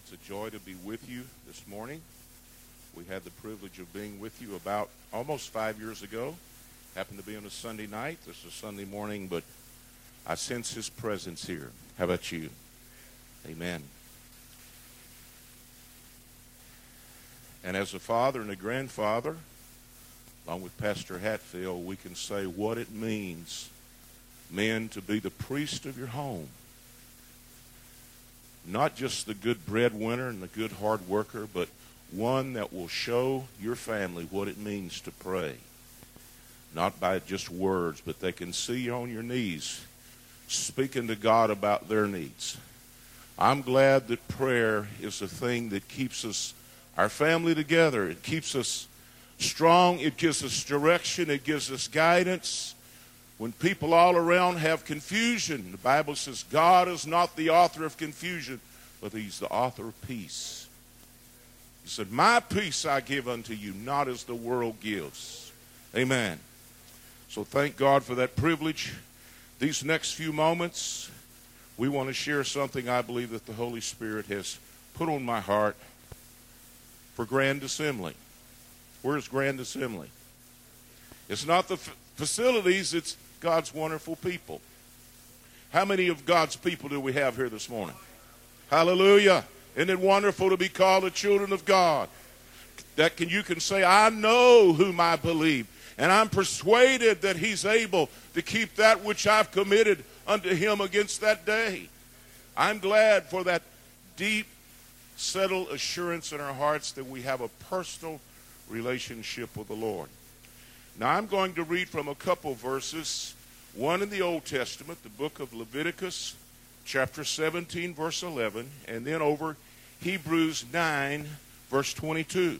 It's a joy to be with you this morning. We had the privilege of being with you about almost 5 years ago. Happened to be on a Sunday night. This is Sunday morning, but I sense His presence here. How about you? Amen. And as a father and a grandfather, along with Pastor Hatfield, we can say what it means, men, to be the priest of your home. Not just the good breadwinner and the good hard worker, but one that will show your family what it means to pray. Not by just words, but they can see you on your knees speaking to God about their needs. I'm glad that prayer is the thing that keeps us, our family, together. It keeps us strong. It gives us direction. It gives us guidance. When people all around have confusion, the Bible says God is not the author of confusion, but He's the author of peace. He said, my peace I give unto you, not as the world gives. Amen. So thank God for that privilege. These next few moments, we want to share something I believe that the Holy Spirit has put on my heart for Grand Assembly. Where's Grand Assembly? It's not the facilities, it's God's wonderful people. How many of God's people do we have here this morning? Hallelujah. Isn't it wonderful to be called the children of God? You can say, I know whom I believe, and I'm persuaded that He's able to keep that which I've committed unto Him against that day. I'm glad for that deep, settled assurance in our hearts that we have a personal relationship with the Lord. Now, I'm going to read from a couple verses, one in the Old Testament, the book of Leviticus, chapter 17, verse 11, and then over Hebrews 9, verse 22.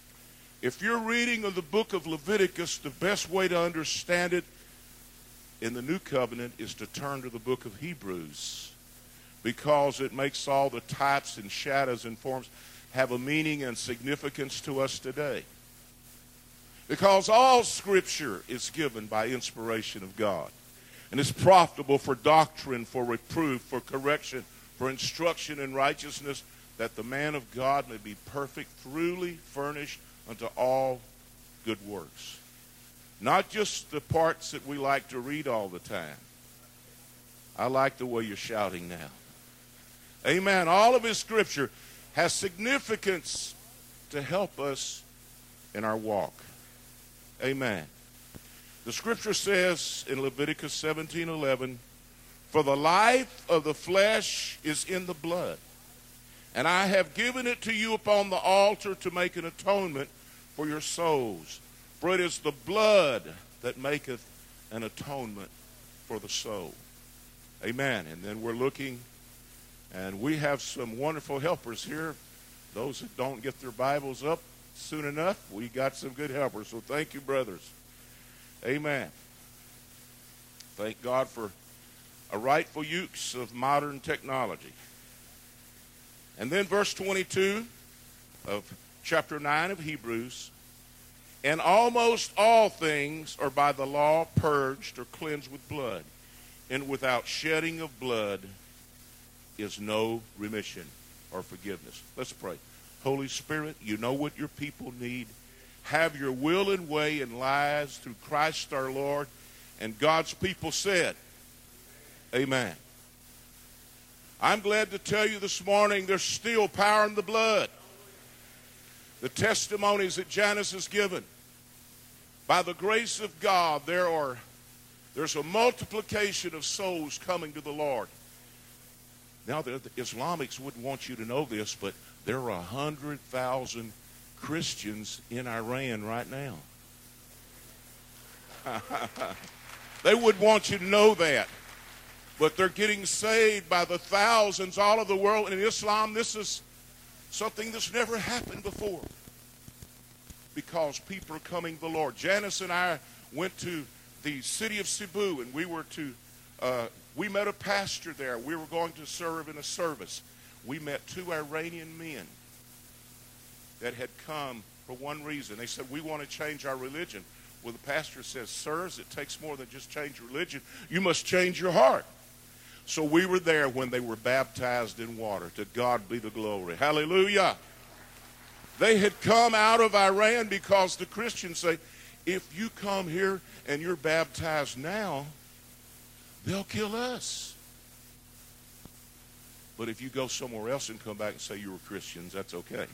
If you're reading of the book of Leviticus, the best way to understand it in the New Covenant is to turn to the book of Hebrews, because it makes all the types and shadows and forms have a meaning and significance to us today. Because all Scripture is given by inspiration of God. And it's profitable for doctrine, for reproof, for correction, for instruction in righteousness, that the man of God may be perfect, truly furnished unto all good works. Not just the parts that we like to read all the time. I like the way you're shouting now. Amen. All of His Scripture has significance to help us in our walk. Amen. The Scripture says in Leviticus 17:11, for the life of the flesh is in the blood, and I have given it to you upon the altar to make an atonement for your souls. For it is the blood that maketh an atonement for the soul. Amen. And then we're looking, and we have some wonderful helpers here. Those that don't get their Bibles up soon enough, we got some good helpers. So thank you, brothers. Amen. Thank God for a rightful use of modern technology. And then verse 22 of chapter 9 of Hebrews, and almost all things are by the law purged or cleansed with blood, and without shedding of blood is no remission or forgiveness. Let's pray. Holy Spirit, you know what your people need. Have your will and way in lives through Christ our Lord. And God's people said, amen. I'm glad to tell you this morning there's still power in the blood. The testimonies that Janice has given, by the grace of God, there's a multiplication of souls coming to the Lord. Now, the Islamics wouldn't want you to know this, but there are 100,000 Christians in Iran right now. They would want you to know that. But they're getting saved by the thousands all over the world. And in Islam, this is something that's never happened before, because people are coming to the Lord. Janice and I went to the city of Cebu, and we met a pastor there. We were going to serve in a service. We met two Iranian men that had come for one reason. They said, we want to change our religion. Well, the pastor says, sirs, it takes more than just change religion. You must change your heart. So we were there when they were baptized in water. To God be the glory. Hallelujah. They had come out of Iran because the Christians say, if you come here and you're baptized now, they'll kill us. But if you go somewhere else and come back and say you were Christians, that's okay.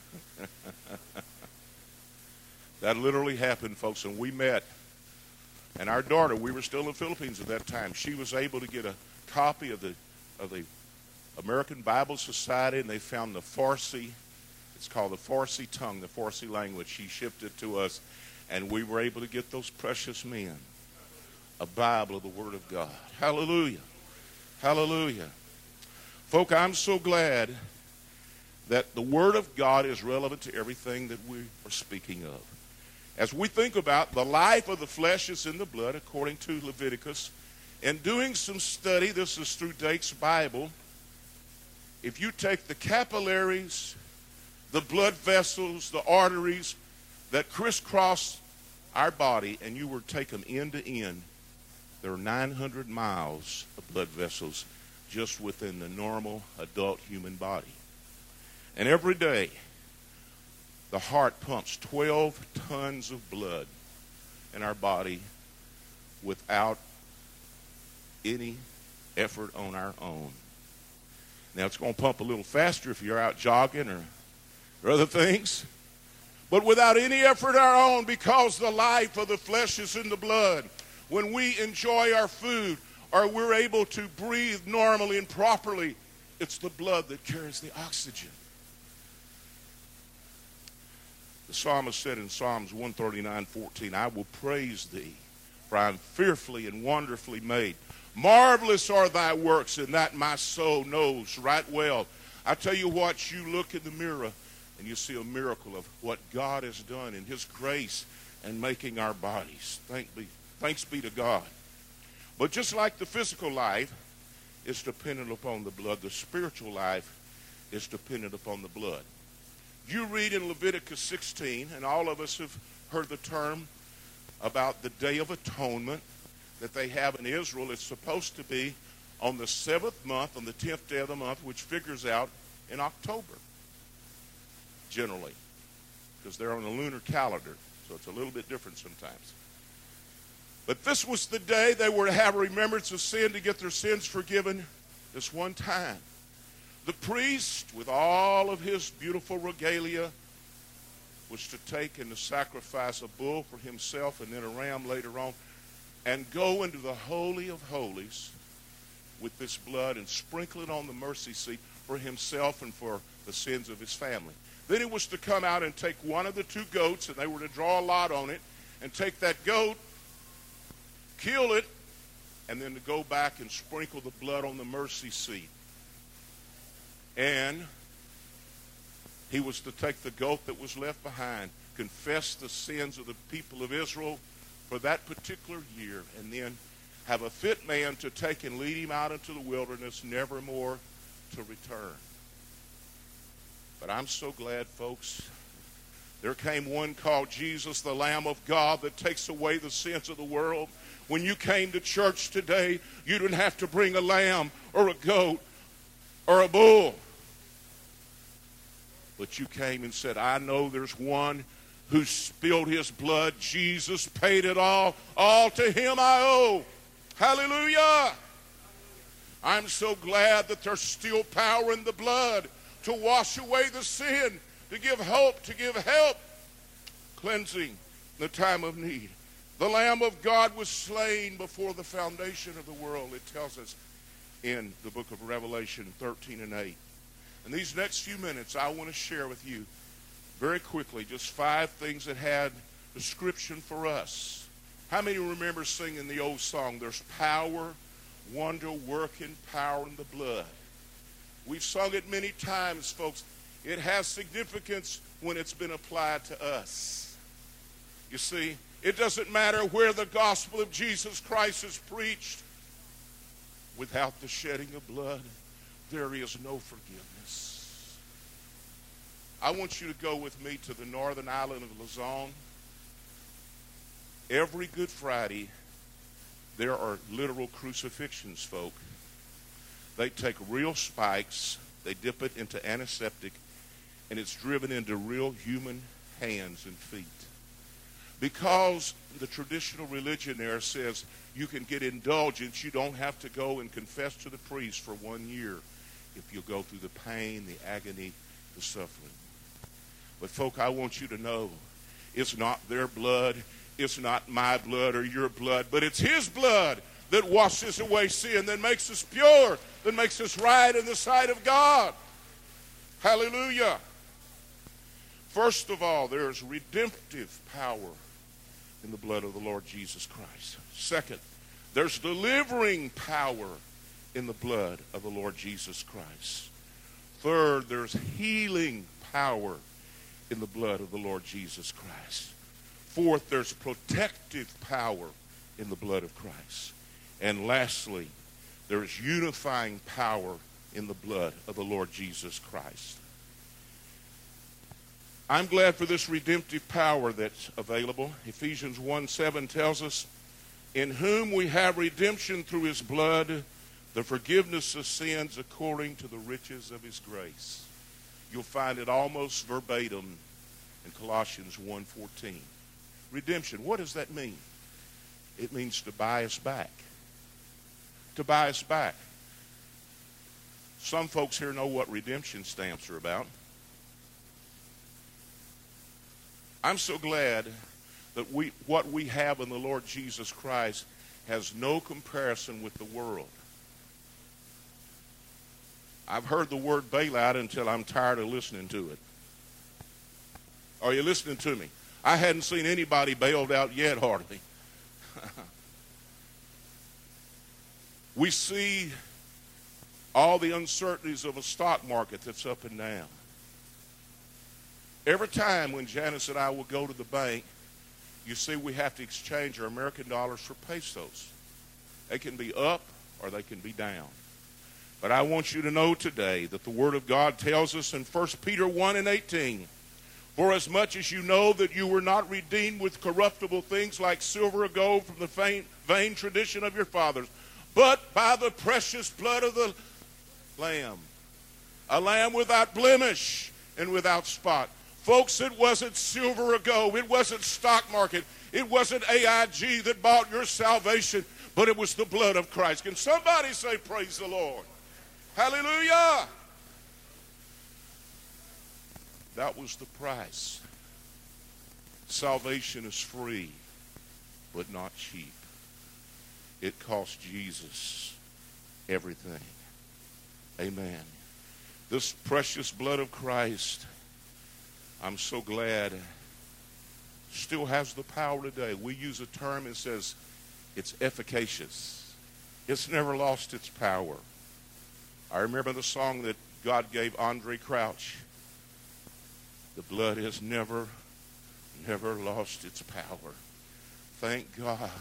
That literally happened, folks, and we met. And our daughter, we were still in the Philippines at that time, she was able to get a copy of the American Bible Society, and they found the Farsi. It's called the Farsi tongue, the Farsi language. She shipped it to us, and we were able to get those precious men a Bible of the Word of God. Hallelujah. Hallelujah. Folk, I'm so glad that the Word of God is relevant to everything that we are speaking of. As we think about the life of the flesh is in the blood, according to Leviticus, and doing some study, this is through Dake's Bible, if you take the capillaries, the blood vessels, the arteries that crisscross our body, and you were to take them end to end, there are 900 miles of blood vessels just within the normal adult human body. And every day, the heart pumps 12 tons of blood in our body without any effort on our own. Now, it's going to pump a little faster if you're out jogging or other things, but without any effort of our own, because the life of the flesh is in the blood. When we enjoy our food or we're able to breathe normally and properly, it's the blood that carries the oxygen. The psalmist said in Psalms 139:14, I will praise thee, for I am fearfully and wonderfully made. Marvelous are thy works, and that my soul knows right well. I tell you what, you look in the mirror and you see a miracle of what God has done in his grace and making our bodies. Thanks be to God. But just like the physical life is dependent upon the blood, the spiritual life is dependent upon the blood. You read in Leviticus 16, and all of us have heard the term about the Day of Atonement that they have in Israel. It's supposed to be on the 7th month, on the 10th day of the month, which figures out in October, generally, because they're on the lunar calendar, so it's a little bit different sometimes. But this was the day they were to have a remembrance of sin, to get their sins forgiven this one time. The priest, with all of his beautiful regalia, was to take and to sacrifice a bull for himself and then a ram later on, and go into the Holy of Holies with this blood and sprinkle it on the mercy seat for himself and for the sins of his family. Then he was to come out and take one of the two goats, and they were to draw a lot on it, and take that goat, kill it, and then to go back and sprinkle the blood on the mercy seat. And he was to take the goat that was left behind, confess the sins of the people of Israel for that particular year, and then have a fit man to take and lead him out into the wilderness, never more to return. But I'm so glad, folks, there came one called Jesus, the Lamb of God, that takes away the sins of the world. When you came to church today, you didn't have to bring a lamb or a goat or a bull. But you came and said, I know there's one who spilled his blood. Jesus paid it all. All to him I owe. Hallelujah. I'm so glad that there's still power in the blood to wash away the sin, to give hope, to give help, cleansing in the time of need. The Lamb of God was slain before the foundation of the world, it tells us in the book of Revelation 13 and 8. In these next few minutes, I want to share with you very quickly just 5 things that had description for us. How many remember singing the old song, there's power, wonder, working power in the blood? We've sung it many times, folks. It has significance when it's been applied to us. You see, it doesn't matter where the gospel of Jesus Christ is preached. Without the shedding of blood, there is no forgiveness. I want you to go with me to the northern island of Luzon. Every Good Friday, there are literal crucifixions, folk. They take real spikes, they dip it into antiseptic, and it's driven into real human hands and feet. Because the traditional religion there says you can get indulgence, you don't have to go and confess to the priest for 1 year if you'll go through the pain, the agony, the suffering. But folk, I want you to know, it's not their blood, it's not my blood or your blood, but it's his blood that washes away sin, that makes us pure, that makes us right in the sight of God. Hallelujah. First of all, there's redemptive power in the blood of the Lord Jesus Christ. Second, there's delivering power in the blood of the Lord Jesus Christ. Third, there's healing power in the blood of the Lord Jesus Christ. Fourth, there's protective power in the blood of Christ. And lastly, there's unifying power in the blood of the Lord Jesus Christ. I'm glad for this redemptive power that's available. Ephesians 1:7 tells us, in whom we have redemption through his blood, the forgiveness of sins according to the riches of his grace. You'll find it almost verbatim in Colossians 1:14. Redemption, what does that mean? It means to buy us back. To buy us back. Some folks here know what redemption stamps are about. I'm so glad that what we have in the Lord Jesus Christ has no comparison with the world. I've heard the word bailout until I'm tired of listening to it. Are you listening to me? I hadn't seen anybody bailed out yet, hardly. We see all the uncertainties of a stock market that's up and down. Every time when Janice and I will go to the bank, you see we have to exchange our American dollars for pesos. They can be up or they can be down. But I want you to know today that the Word of God tells us in 1 Peter 1:18, for as much as you know that you were not redeemed with corruptible things like silver or gold from the vain tradition of your fathers, but by the precious blood of the Lamb, a lamb without blemish and without spot. Folks, it wasn't silver or gold. It wasn't stock market. It wasn't AIG that bought your salvation, but it was the blood of Christ. Can somebody say praise the Lord? Hallelujah. That was the price. Salvation is free, but not cheap. It cost Jesus everything. Amen. This precious blood of Christ, I'm so glad, still has the power today. We use a term that says it's efficacious. It's never lost its power. I remember the song that God gave Andre Crouch. The blood has never lost its power. Thank God.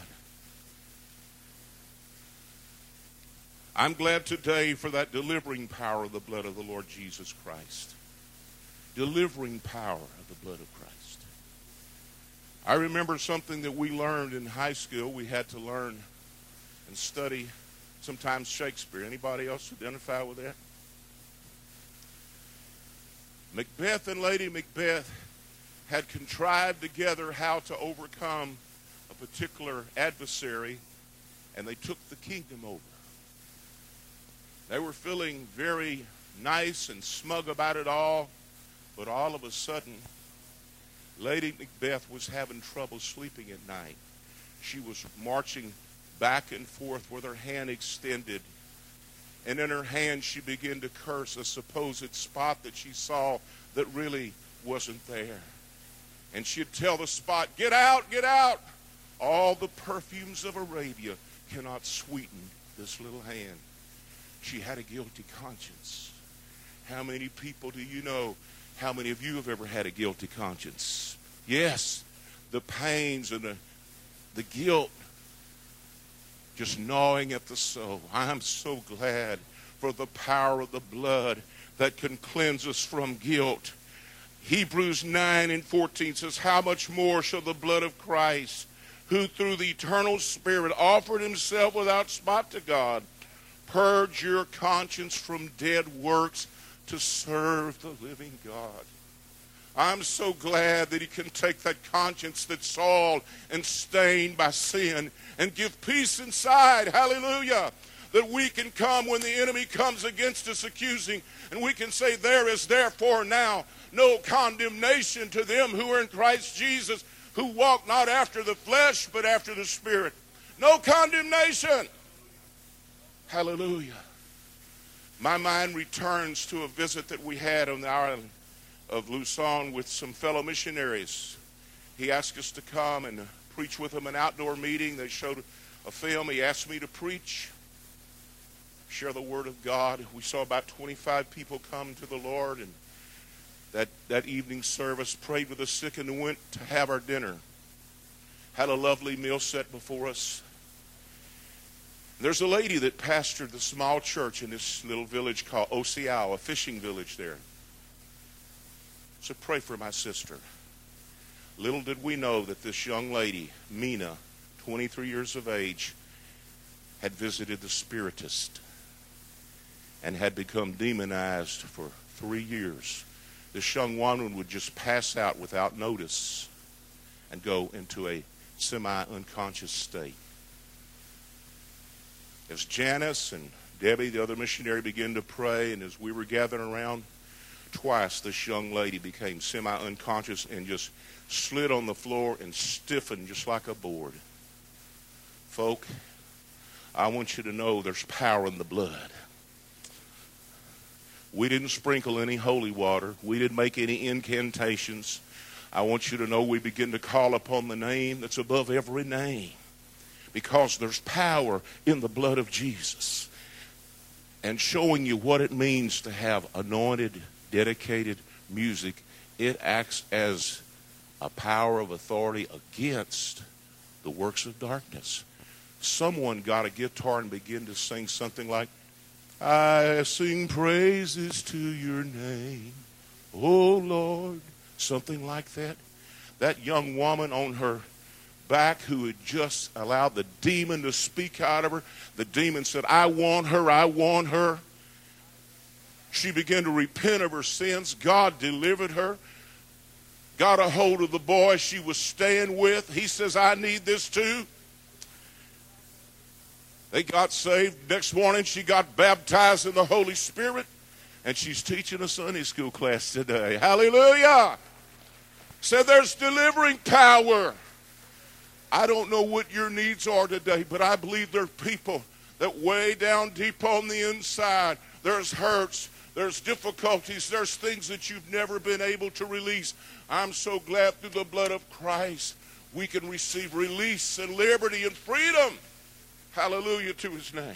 I'm glad today for that delivering power of the blood of the Lord Jesus Christ. Delivering power of the blood of Christ. I remember something that we learned in high school. We had to learn and study sometimes Shakespeare. Anybody else identify with that? Macbeth and Lady Macbeth had contrived together how to overcome a particular adversary, and they took the kingdom over. They were feeling very nice and smug about it all, but all of a sudden, Lady Macbeth was having trouble sleeping at night. She was marching back and forth with her hand extended, and in her hand she began to curse a supposed spot that she saw that really wasn't there. And she'd tell the spot, "Get out, get out! All the perfumes of Arabia cannot sweeten this little hand." She had a guilty conscience. How many people do you know? How many of you have ever had a guilty conscience? Yes, the pains and the guilt just gnawing at the soul. I'm so glad for the power of the blood that can cleanse us from guilt. Hebrews 9:14 says, how much more shall the blood of Christ, who through the eternal Spirit offered himself without spot to God, Purge your conscience from dead works to serve the living God. I'm so glad that he can take that conscience that's soiled and stained by sin and give peace inside. Hallelujah. That we can come when the enemy comes against us accusing, and we can say, there is therefore now no condemnation to them who are in Christ Jesus, who walk not after the flesh but after the Spirit. No condemnation. Hallelujah. My mind returns to a visit that we had on the island of Luzon with some fellow missionaries. He asked us to come and preach with them an outdoor meeting. They showed a film. He asked me to preach, share the Word of God. We saw about 25 people come to the Lord, and that evening service, prayed with the sick, and went to have our dinner. Had a lovely meal set before us. There's a lady that pastored the small church in this little village called Osiao, a fishing village there. So pray for my sister. Little did we know that this young lady, Mina, 23 years of age, had visited the spiritist and had become demonized for 3 years. This young woman would just pass out without notice and go into a semi-unconscious state. As Janice and Debbie, the other missionary, began to pray, and as we were gathering around, twice this young lady became semi-unconscious and just slid on the floor and stiffened just like a board. Folk, I want you to know there's power in the blood. We didn't sprinkle any holy water. We didn't make any incantations. I want you to know we begin to call upon the name that's above every name, because there's power in the blood of Jesus. And showing you what it means to have anointed, dedicated music, it acts as a power of authority against the works of darkness. Someone got a guitar and began to sing something like, I sing praises to your name, oh Lord. Something like that. That young woman on her back who had just allowed the demon to speak out of her. The demon said, I want her, I want her. She began to repent of her sins. God delivered her. Got a hold of the boy she was staying with. He says, I need this too. They got saved. Next morning she got baptized in the Holy Spirit, and she's teaching a Sunday school class today. Hallelujah. Said there's delivering power. I don't know what your needs are today, but I believe there are people that way down deep on the inside, there's hurts, there's difficulties, there's things that you've never been able to release. I'm so glad through the blood of Christ we can receive release and liberty and freedom. Hallelujah to his name.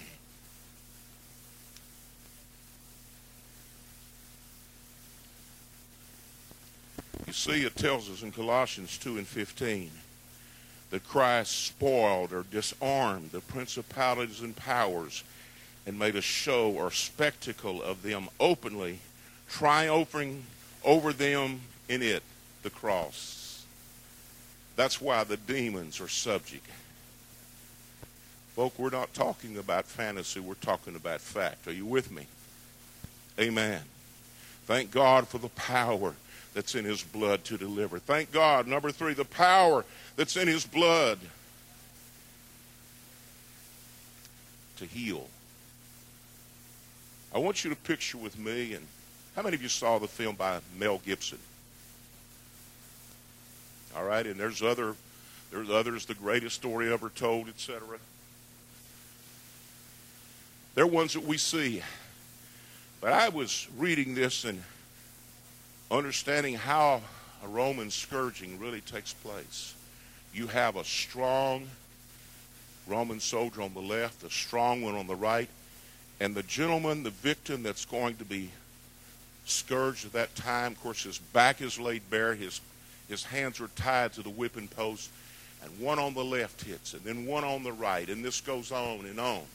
You see, it tells us in Colossians 2:15 that Christ spoiled or disarmed the principalities and powers and made a show or spectacle of them openly, triumphing over them in it, the cross. That's why the demons are subject. Folk, we're not talking about fantasy, we're talking about fact. Are you with me? Amen. Thank God for the power that's in his blood to deliver. Thank God. Number 3, the power that's in his blood to heal. I want you to picture with me, and how many of you saw the film by Mel Gibson? All right, and there's others, The Greatest Story Ever Told, etc. They're ones that we see. But I was reading this and understanding how a Roman scourging really takes place. You have a strong Roman soldier on the left, a strong one on the right, and the gentleman, the victim that's going to be scourged at that time, of course, his back is laid bare, his hands are tied to the whipping post, and one on the left hits, and then one on the right, and this goes on and on.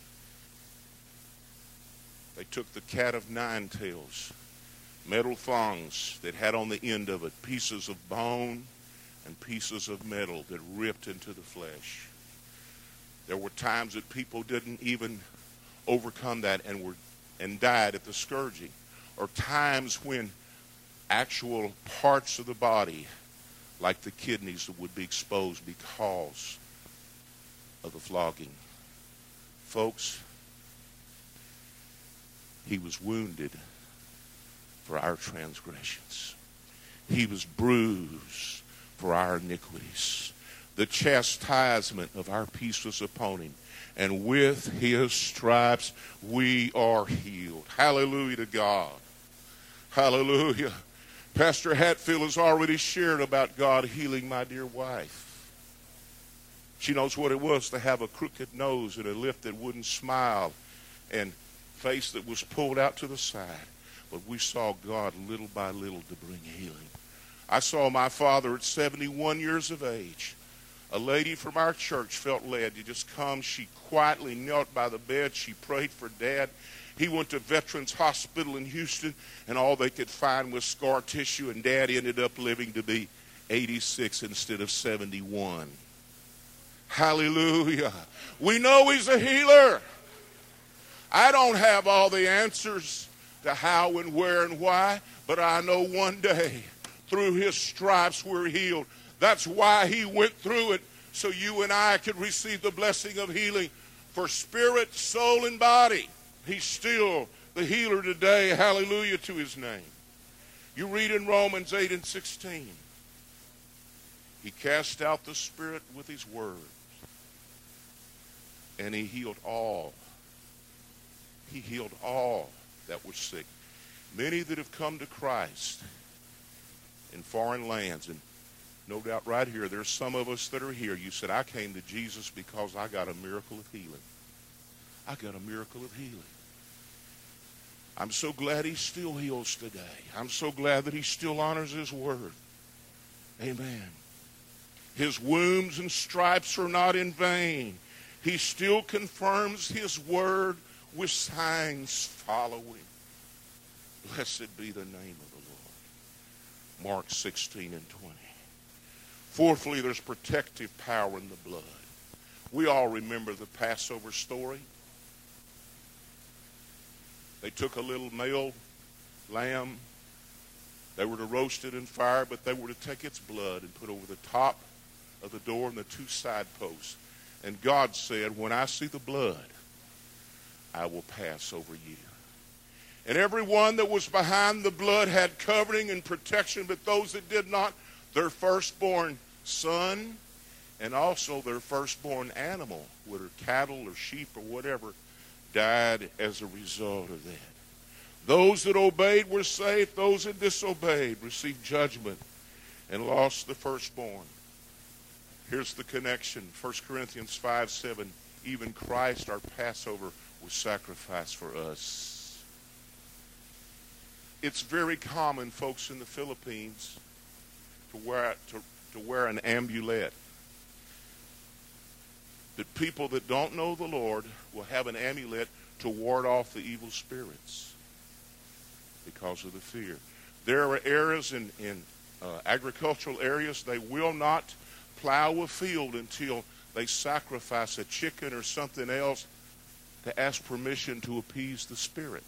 They took the cat of nine tails, metal thongs that had on the end of it pieces of bone and pieces of metal that ripped into the flesh. There were times that people didn't even overcome that and died at the scourging, or times when actual parts of the body, like the kidneys, would be exposed because of the flogging. Folks, he was wounded for our transgressions. He was bruised for our iniquities. The chastisement of our peace was upon him, and with his stripes we are healed. Hallelujah to God. Hallelujah. Pastor Hatfield has already shared about God healing my dear wife. She knows what it was to have a crooked nose and a lip that wouldn't smile and face that was pulled out to the side. But we saw God little by little to bring healing. I saw my father at 71 years of age. A lady from our church felt led to just come. She quietly knelt by the bed. She prayed for Dad. He went to Veterans Hospital in Houston, and all they could find was scar tissue, and Dad ended up living to be 86 instead of 71. Hallelujah. We know he's a healer. I don't have all the answers to how and where and why, but I know one day through his stripes we're healed. That's why he went through it, so you and I could receive the blessing of healing for spirit, soul, and body. He's still the healer today. Hallelujah to his name. You read in Romans 8 and 16. He cast out the spirit with his word, and he healed all. He healed all that were sick. Many that have come to Christ in foreign lands, and no doubt right here, there's some of us that are here. You said, I came to Jesus because I got a miracle of healing. I got a miracle of healing. I'm so glad he still heals today. I'm so glad that he still honors his word. Amen. His wounds and stripes are not in vain. He still confirms his word with signs following. Blessed be the name of the Lord. Mark 16 and 20. Fourthly, there's protective power in the blood. We all remember the Passover story. They took a little male lamb. They were to roast it in fire, but they were to take its blood and put over the top of the door and the two side posts. And God said, when I see the blood, I will pass over you. And everyone that was behind the blood had covering and protection, but those that did not, their firstborn son and also their firstborn animal, whether cattle or sheep or whatever, died as a result of that. Those that obeyed were saved. Those that disobeyed received judgment and lost the firstborn. Here's the connection. 1 Corinthians 5:7. Even Christ, our Passover, was sacrificed for us. It's very common, folks, in the Philippines to wear an amulet. That people that don't know the Lord will have an amulet to ward off the evil spirits because of the fear. There are areas in agricultural areas, they will not plow a field until they sacrifice a chicken or something else to ask permission to appease the spirit.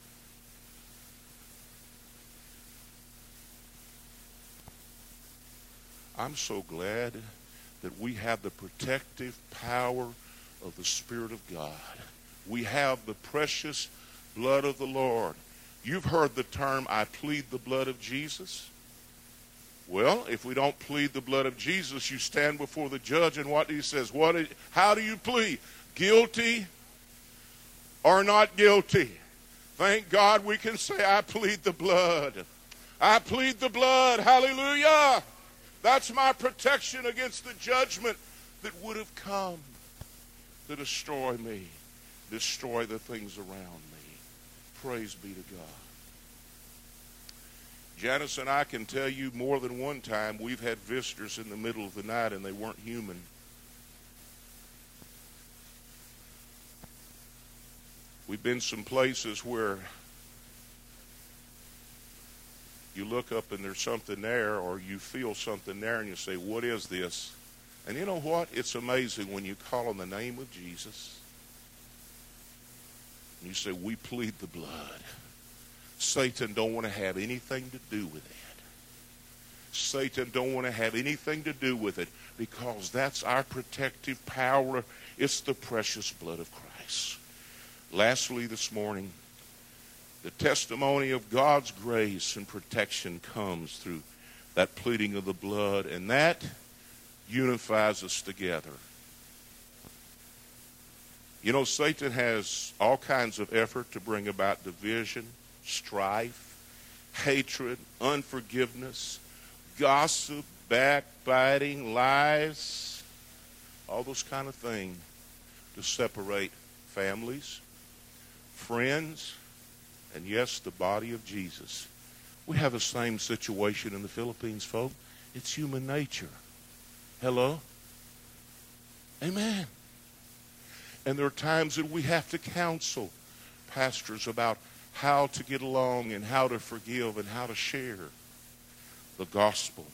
I'm so glad that we have the protective power of the Spirit of God. We have the precious blood of the Lord. You've heard the term, I plead the blood of Jesus. Well, if we don't plead the blood of Jesus, you stand before the judge, and what he says, how do you plead? Guilty or not guilty? Thank God we can say, I plead the blood. I plead the blood. Hallelujah. That's my protection against the judgment that would have come to destroy me, destroy the things around me. Praise be to God. Janice and I can tell you more than one time we've had visitors in the middle of the night and they weren't human. We've been some places where you look up and there's something there, or you feel something there and you say, what is this? And you know what? It's amazing when you call on the name of Jesus. And you say, we plead the blood. Satan don't want to have anything to do with that. Satan don't want to have anything to do with it, because that's our protective power. It's the precious blood of Christ. Lastly this morning, the testimony of God's grace and protection comes through that pleading of the blood, and that unifies us together. You know, Satan has all kinds of effort to bring about division, strife, hatred, unforgiveness, gossip, backbiting, lies, all those kind of things to separate families, friends, and yes, the body of Jesus. We have the same situation in the Philippines, folks. It's human nature. Hello? Amen. And there are times that we have to counsel pastors about how to get along and how to forgive and how to share the gospel.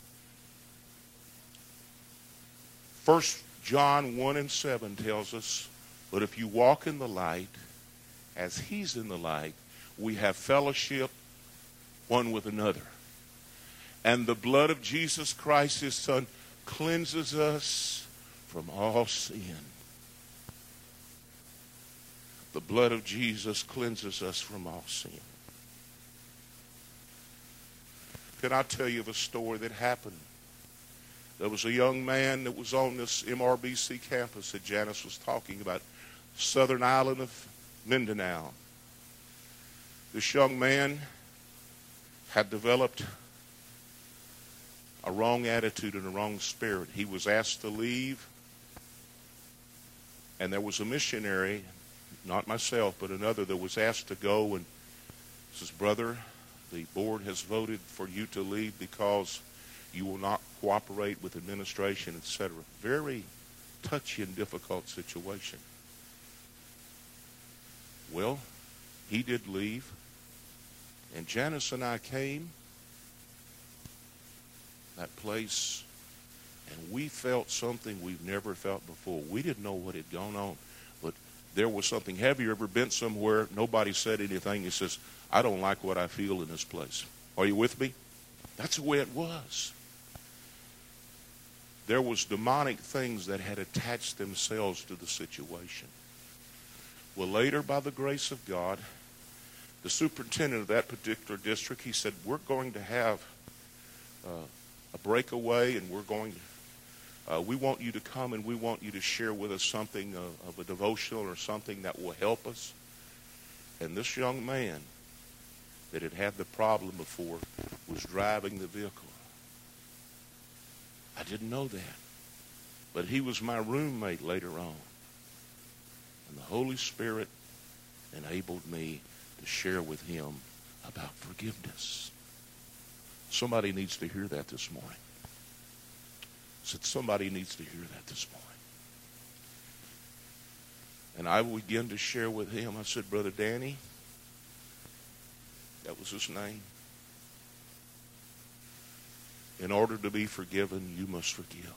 1 John 1:7 tells us, but if you walk in the light, as he's in the light, we have fellowship one with another. And the blood of Jesus Christ, his Son, cleanses us from all sin. The blood of Jesus cleanses us from all sin. Can I tell you of a story that happened? There was a young man that was on this MRBC campus that Janice was talking about, southern island of Mindanao. This young man had developed a wrong attitude and a wrong spirit. He was asked to leave, and there was a missionary, not myself, but another, that was asked to go and says, brother, the board has voted for you to leave because you will not cooperate with administration, etc. Very touchy and difficult situation. Well, he did leave, and Janice and I came that place, and we felt something we've never felt before. We didn't know what had gone on, but there was something. Have you ever been somewhere, nobody said anything, he says, I don't like what I feel in this place. Are you with me? That's the way it was. There was demonic things that had attached themselves to the situation. Well, later, by the grace of God, the superintendent of that particular district, he said, we're going to have a breakaway, and we want you to come, and we want you to share with us something of a devotional or something that will help us. And this young man that had had the problem before was driving the vehicle. I didn't know that. But he was my roommate later on. And the Holy Spirit enabled me to share with him about forgiveness. Somebody needs to hear that this morning. I said, somebody needs to hear that this morning. And I began to share with him. I said, Brother Danny, that was his name. In order to be forgiven, you must forgive.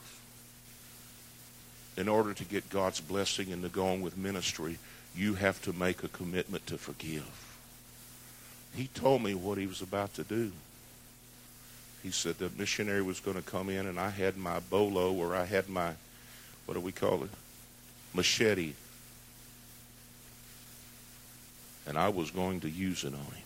In order to get God's blessing and to go on with ministry, you have to make a commitment to forgive. He told me what he was about to do. He said the missionary was going to come in, and I had my bolo, or I had my, what do we call it? Machete. And I was going to use it on him.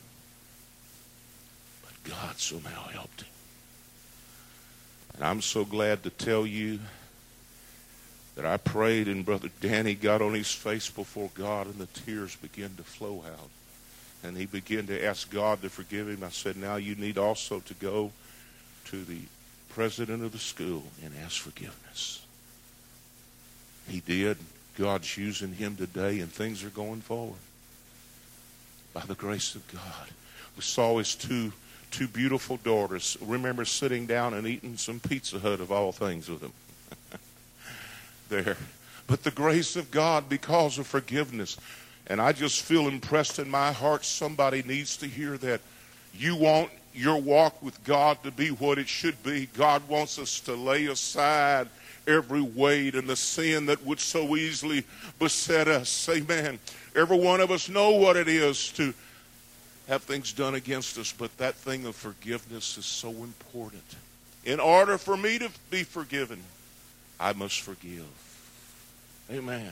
But God somehow helped him. And I'm so glad to tell you that I prayed, and Brother Danny got on his face before God, and the tears began to flow out. And he began to ask God to forgive him. I said, now you need also to go to the president of the school and ask forgiveness. He did. God's using him today, and things are going forward by the grace of God. We saw his two beautiful daughters. Remember sitting down and eating some Pizza Hut of all things with them. There. But the grace of God because of forgiveness. And I just feel impressed in my heart, somebody needs to hear that. You want your walk with God to be what it should be. God wants us to lay aside every weight and the sin that would so easily beset us. Amen. Every one of us know what it is to have things done against us, but that thing of forgiveness is so important. In order for me to be forgiven, I must forgive. Amen.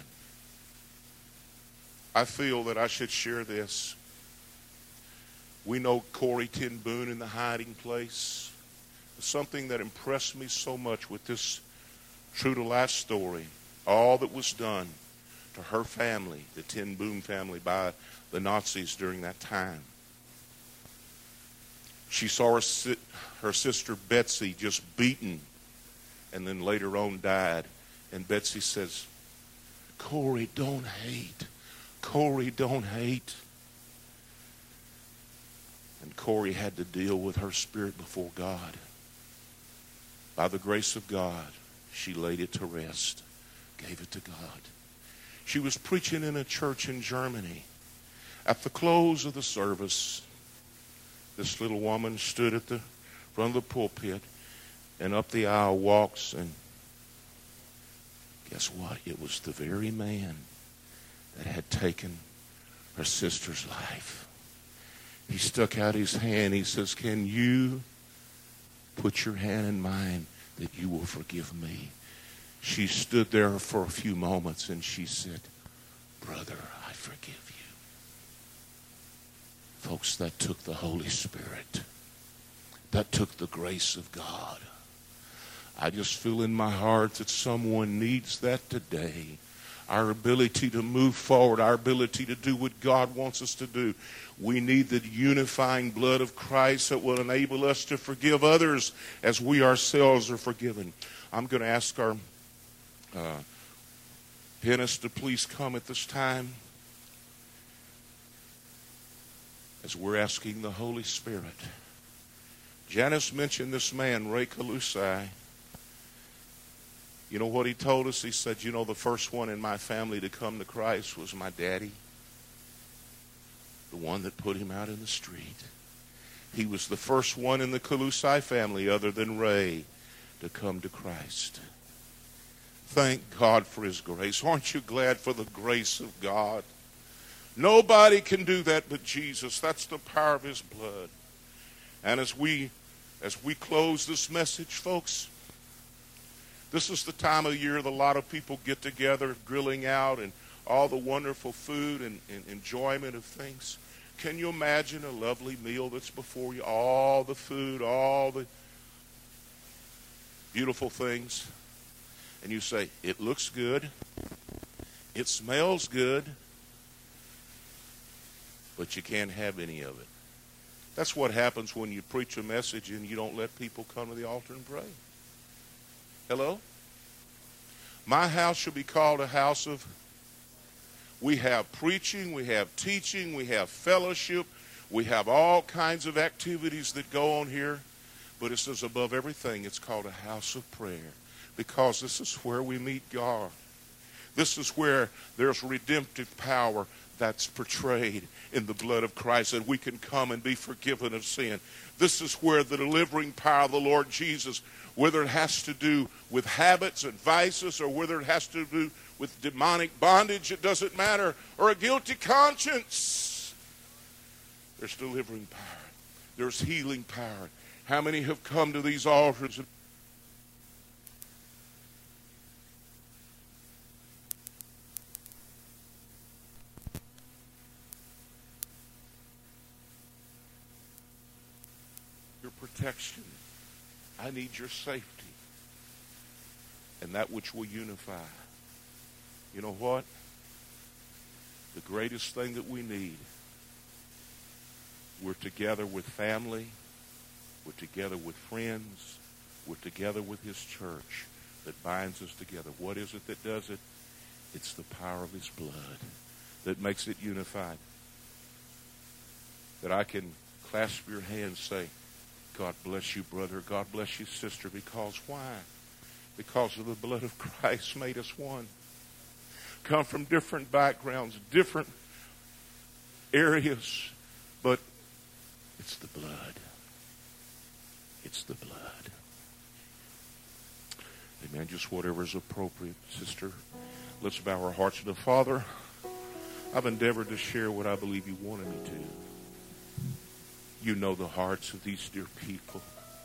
I feel that I should share this. We know Corrie ten Boom in the hiding place. Something that impressed me so much with this true-to-life story, all that was done to her family, the ten Boom family, by the Nazis during that time. She saw her sister Betsy just beaten and then later on died. And Betsy says, "Corrie, don't hate. Corrie, don't hate." And Corrie had to deal with her spirit before God. By the grace of God, she laid it to rest, gave it to God. She was preaching in a church in Germany. At the close of the service, this little woman stood at the front of the pulpit, and up the aisle walks, and guess what? It was the very man that had taken her sister's life. He stuck out his hand. He says, "Can you put your hand in mine that you will forgive me?" She stood there for a few moments and she said, "Brother, I forgive you." Folks, that took the Holy Spirit. That took the grace of God. I just feel in my heart that someone needs that today. Our ability to move forward, our ability to do what God wants us to do. We need the unifying blood of Christ that will enable us to forgive others as we ourselves are forgiven. I'm going to ask our pianist to please come at this time as we're asking the Holy Spirit. Janice mentioned this man, Ray Calusai. You know what he told us? He said, "You know, the first one in my family to come to Christ was my daddy, the one that put him out in the street. He was the first one in the Calusai family, other than Ray, to come to Christ." Thank God for his grace. Aren't you glad for the grace of God? Nobody can do that but Jesus. That's the power of his blood. And as we close this message, folks, this is the time of year that a lot of people get together, grilling out and all the wonderful food and enjoyment of things. Can you imagine a lovely meal that's before you? All the food, all the beautiful things. And you say, "It looks good. It smells good." But you can't have any of it. That's what happens when you preach a message and you don't let people come to the altar and pray. Hello? My house shall be called a house of... We have preaching, we have teaching, we have fellowship, we have all kinds of activities that go on here. But it says above everything, it's called a house of prayer. Because this is where we meet God. This is where there's redemptive power that's portrayed in the blood of Christ, that we can come and be forgiven of sin. This is where the delivering power of the Lord Jesus, whether it has to do with habits and vices or whether it has to do with demonic bondage, it doesn't matter, or a guilty conscience, there's delivering power. There's healing power. How many have come to these altars? Protection. I need your safety. And that which will unify. You know what? The greatest thing that we need, we're together with family, we're together with friends, we're together with his church that binds us together. What is it that does it? It's the power of his blood that makes it unified. That I can clasp your hand and say, "God bless you, brother. God bless you, sister." Because why? Because of the blood of Christ made us one. Come from different backgrounds, different areas, but it's the blood. It's the blood. Amen. Just whatever is appropriate, sister. Let's bow our hearts to the Father. I've endeavored to share what I believe you wanted me to. You know the hearts of these dear people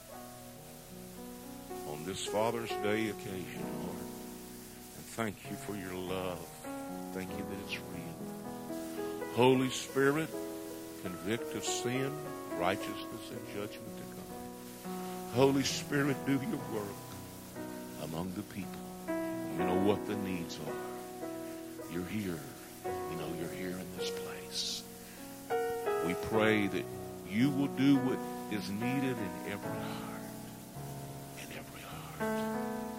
on this Father's Day occasion, Lord. And thank you for your love. Thank you that it's real. Holy Spirit, convict of sin, righteousness, and judgment to come. Holy Spirit, do your work among the people. You know what the needs are. You're here. You know you're here in this place. We pray that you will do what is needed in every heart. In every heart.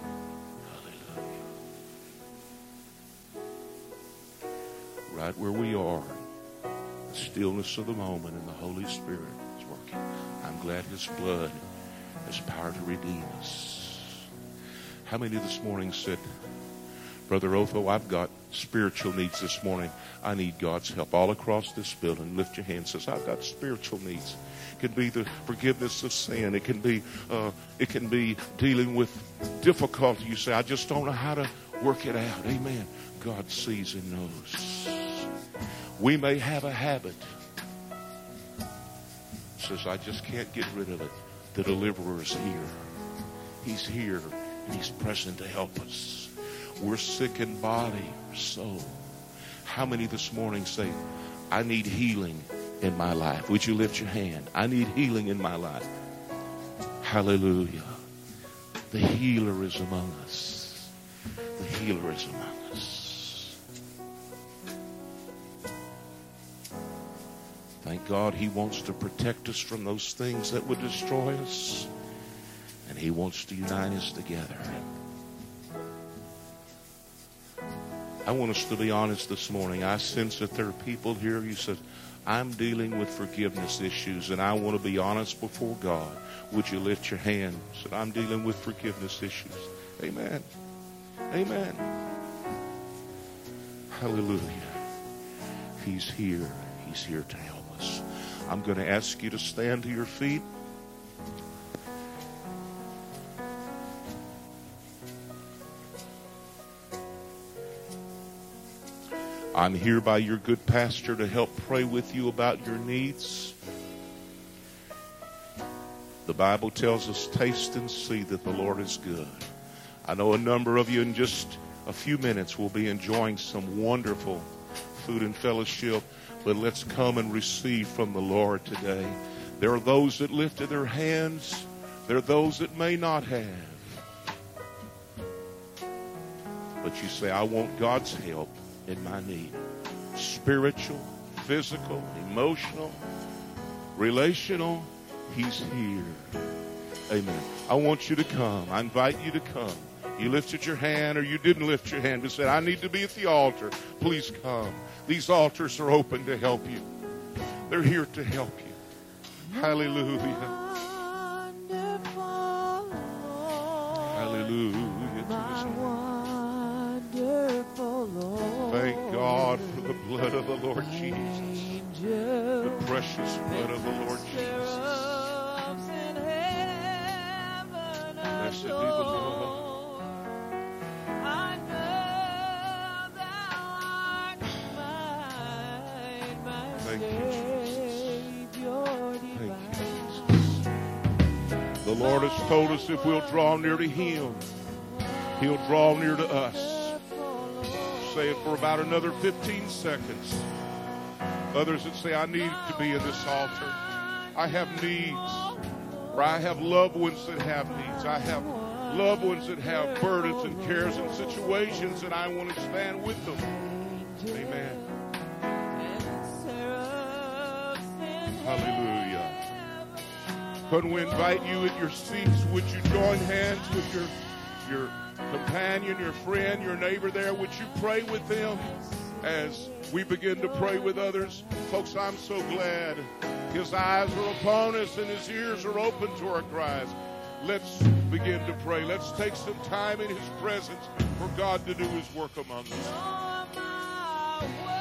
Hallelujah. Right where we are, the stillness of the moment and the Holy Spirit is working. I'm glad his blood has power to redeem us. How many this morning said, Brother Otho, I've got spiritual needs this morning. I need God's help. All across this building, lift your hand. Says, I've got spiritual needs. It can be the forgiveness of sin. It can be dealing with difficulty. You say, I just don't know how to work it out. Amen. God sees and knows. We may have a habit. Says, I just can't get rid of it. The deliverer is here. He's here. And he's present to help us. We're sick in body, soul. How many this morning say, I need healing in my life? Would you lift your hand? I need healing in my life. Hallelujah. The healer is among us. The healer is among us. Thank God he wants to protect us from those things that would destroy us. And he wants to unite us together. I want us to be honest this morning. I sense that there are people here, you said, I'm dealing with forgiveness issues, and I want to be honest before God. Would you lift your hand? Said, I'm dealing with forgiveness issues. Amen. Amen. Hallelujah. He's here. He's here to help us. I'm going to ask you to stand to your feet. I'm here by your good pastor to help pray with you about your needs. The Bible tells us, taste and see that the Lord is good. I know a number of you in just a few minutes will be enjoying some wonderful food and fellowship, but let's come and receive from the Lord today. There are those that lifted their hands. There are those that may not have. But you say, I want God's help in my need. Spiritual, physical, emotional, relational. He's here. Amen. I want you to come. I invite you to come. You lifted your hand or you didn't lift your hand, but said, I need to be at the altar. Please come. These altars are open to help you. They're here to help you. Hallelujah. Hallelujah. Thank God for the blood of the Lord Jesus. The precious blood of the Lord Jesus. Blessed be the Lord. Thank you, Jesus. Thank you, Jesus. The Lord has told us if we'll draw near to Him, He'll draw near to us. Say it for about another 15 seconds. Others that say, I need to be in this altar. I have needs. Or I have loved ones that have needs. I have loved ones that have burdens and cares and situations, and I want to stand with them. Amen. Hallelujah. When we invite you at your seats, would you join hands with your companion, your friend, your neighbor there? Would you pray with them as we begin to pray with others? Folks, I'm so glad His eyes are upon us and His ears are open to our cries. Let's begin to pray. Let's take some time in His presence for God to do His work among us.